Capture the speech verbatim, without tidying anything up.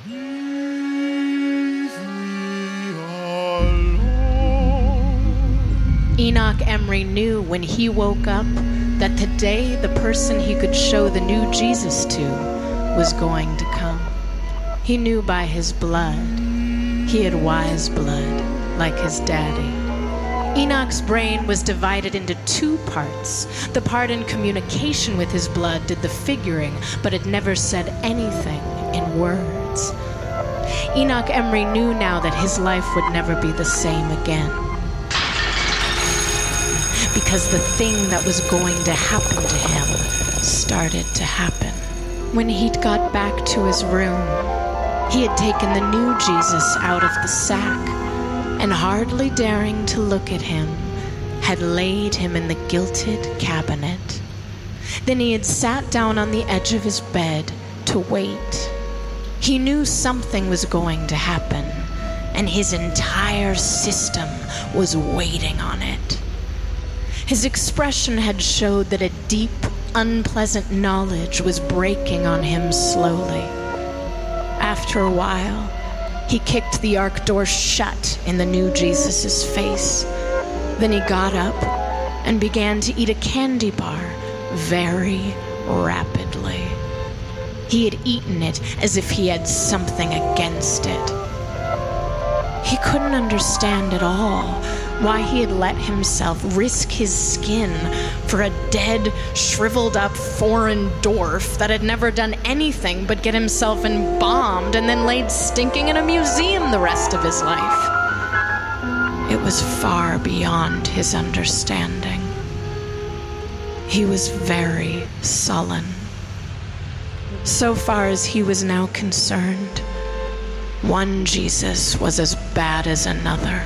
Enoch Emry knew when he woke up that today the person he could show the new Jesus to was going to come. He knew by his blood. He had wise blood, like his daddy. Enoch's brain was divided into two parts. The part in communication with his blood did the figuring, but it never said anything in words. Enoch Emry knew now that his life would never be the same again. Because the thing that was going to happen to him started to happen. When he'd got back to his room, he had taken the new Jesus out of the sack, and hardly daring to look at him, had laid him in the gilded cabinet. Then he had sat down on the edge of his bed to wait. He knew something was going to happen, and his entire system was waiting on it. His expression had showed that a deep, unpleasant knowledge was breaking on him slowly. After a while, he kicked the ark door shut in the new Jesus' face. Then he got up and began to eat a candy bar very rapidly. He had eaten it as if he had something against it. He couldn't understand at all why he had let himself risk his skin for a dead, shriveled-up foreign dwarf that had never done anything but get himself embalmed and then laid stinking in a museum the rest of his life. It was far beyond his understanding. He was very sullen. So far as he was now concerned, one Jesus was as bad as another.